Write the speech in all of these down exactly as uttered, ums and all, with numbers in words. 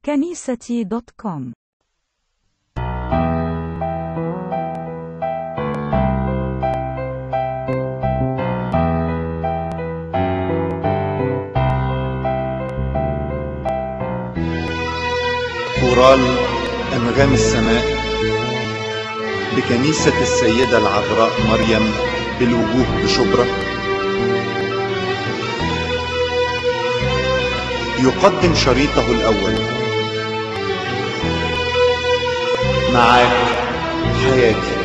كنيستي دوت كوم. كورال أنغام السماء بكنيسة السيدة العذراء مريم بالوجوه بشبرا يقدم شريطه الأول. معاك حياتي.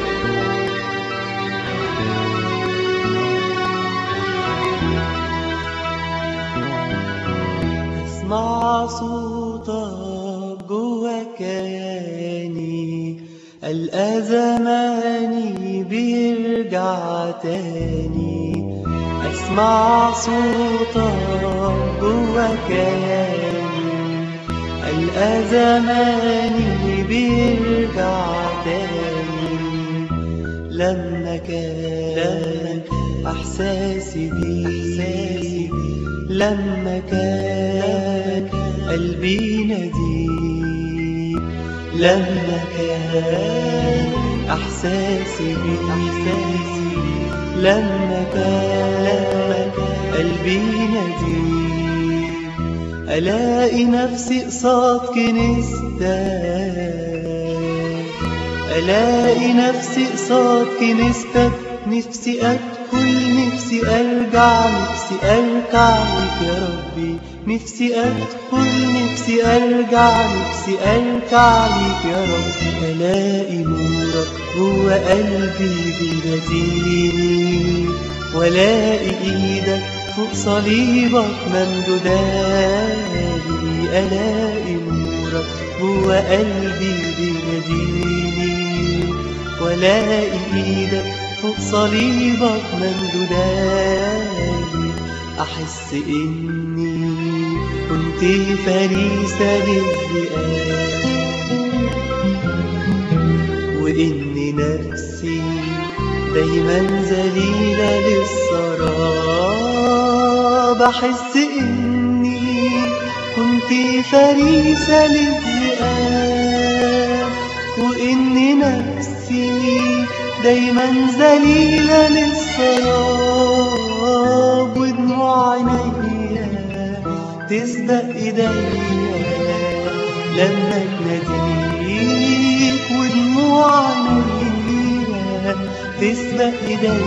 اسمع صوتك جوا كياني، ألقى زماني بيرجع تاني. اسمع صوتك جوا كياني، ألقى زماني بيرجع تاني. لما كان احساسي بيه، لما كان قلبي ناديه، لما كان احساسي بيه، لما كان قلبي ناديه. الاقي نفسي قصاد كنيستك، الاقي نفسي قصاد كنيستك. نفسي ادخل، نفسي ارجع، نفسي ارجع لك يا ربي. نفسي ادخل، نفسي ارجع، نفسي ارجع لك يا ربي. الاقي نورك جوا قلبي بيناديني، والاقي ايدك فوق صليبك ممدودالي. الاقي نورك جوا قلبي بيناديني، والاقي ايدك فوق صليبك ممدودالي. احس اني كنت فريسة للذئاب، واني نفسي دايما ذليلة للسراب. احس اني كنت فريسة للذئاب، واني نفسي دايما ذليلة للسراب. ودموع عينيا تسبق ايديا لما تناديك، ودموع عينيا تسبق ايديا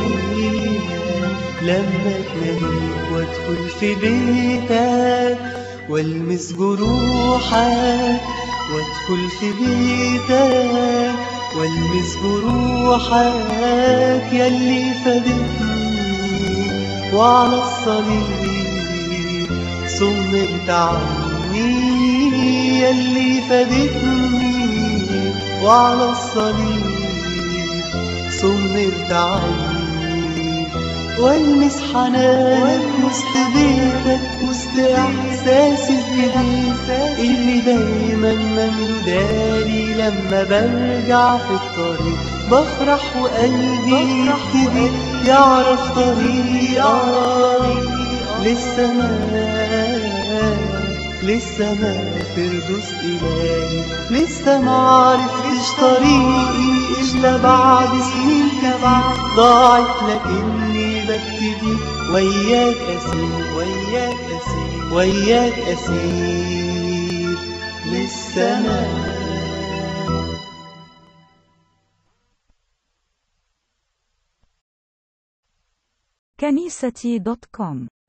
لما تناديك. وادخل في بيتك والمس جروحك، وادخل في بيتك والمس جروحك. ياللي فادتني وعلى الصليب صمت عني، ياللي فادتني وعلى الصليب صمت عني. والمس حنانك وسط بيتك، وسط احساسي الجديد اللي دايما ممدودالي. لما برجع في الطريق بفرح وقلبي يبتدي يعرف طريقك للسماء، للسماء فردوس إلهي. لسه معرفتش طريقي إلا بعد سنين كمان ضاعت، لكني ببتدي وياك أسير، وياك أسير، وياك أسير للسماء. كنيستي دوت كوم.